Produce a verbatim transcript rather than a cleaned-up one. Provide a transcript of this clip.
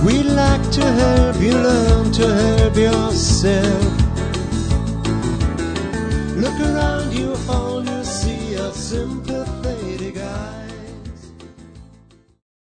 We'd like to help you learn to help yourself. Look around you, all you see are sympathy.